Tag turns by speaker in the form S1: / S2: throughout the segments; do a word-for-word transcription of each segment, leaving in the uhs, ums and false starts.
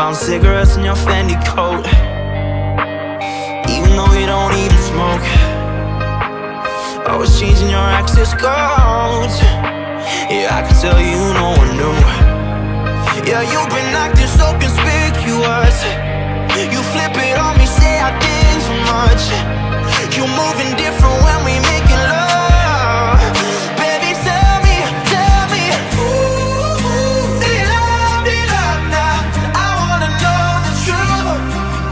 S1: Found cigarettes in your Fendi coat, even though you don't even smoke. Always changing your access codes. Yeah, I can tell you no one knew. Yeah, you've been acting so conspicuous. You flip it on me, say I did too much. You moving different when we making love. Baby, tell me, tell me, ooh, do you love, do you love now? I wanna know the truth.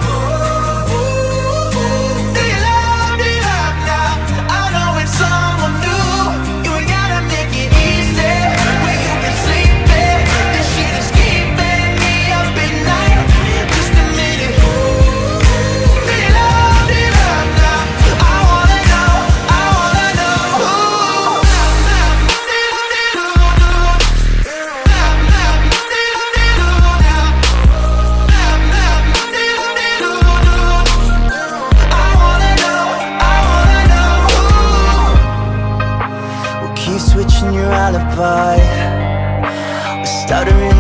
S1: Ooh, do you love, do you love now? I know it's someone new. You ain't gotta make it easy. When you been sleeping, this shit is keeping me up at night. Just a minute. Ooh, do you love, do you love now? I wanna know, I wanna know. Ooh. I wanna know, I wanna know. We'll keep switching your alibi. We're stuttering